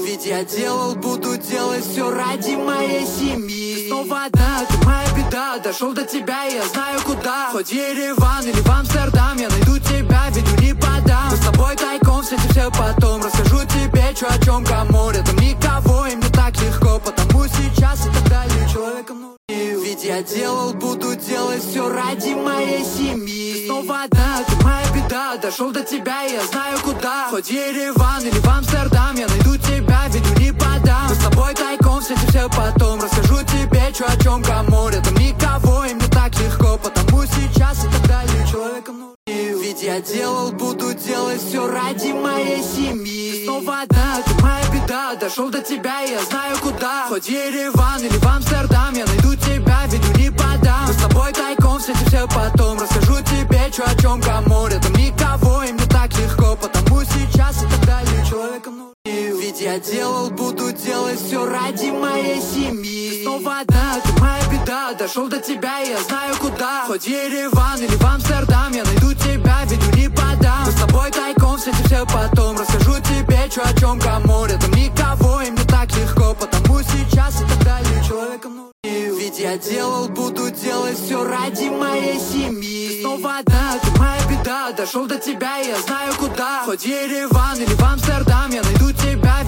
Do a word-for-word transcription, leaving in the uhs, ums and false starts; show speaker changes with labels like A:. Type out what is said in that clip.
A: Ведь я делал, буду делать все ради моей семьи. Ты снова одна, ты моя беда. Дошел до тебя, и я знаю куда. Хоть Ереван или в Амстердам, я найду тебя, виду не подам. Мы с тобой тайком встретимся потом. Расскажу тебе, что о чем, кому. Рядом никого, и мне так легко. Потому сейчас и так далее человеком нужен. Ведь я делал, буду делать все ради моей семьи. Ты снова одна, ты моя беда. Дошел до тебя, и я знаю куда. Хоть Ереван или в Амстердам, я найду тебя, виду не подам. Мы с тобой тайком встретимся потом. Расскажу тебе, что о чем, кому. Рядом никого, и мне так легко. Потому сейчас и так далее человеком нужен. Ведь я делал, буду делать все ради моей семьи. Ты снова одна, ты моя беда. Дошел до тебя, и я знаю куда. Хоть Ереван или в Амстердам, я найду тебя, виду не подам. Мы с тобой тайком встретимся потом. Расскажу тебе, что о чем, кому. Рядом никого, и мне так легко. Потому сейчас и так далее человеком нужен. Ведь я делал, буду делать все ради моей семьи. Ты снова одна, ты моя беда. Дошел до тебя, и я знаю куда. Хоть Ереван или в Амстердам, я найду тебя, виду не подам. Мы с тобой тайком встретимся потом. Расскажу тебе, что о чем, кому. Рядом никого, и мне так легко. Потому сейчас и так далее человеком нужен. Ведь я делал, буду делать все ради моей семьи. Ты снова одна, ты моя беда. Дошел до тебя, и я знаю куда. Хоть Ереван или в Амстердам, я найду тебя,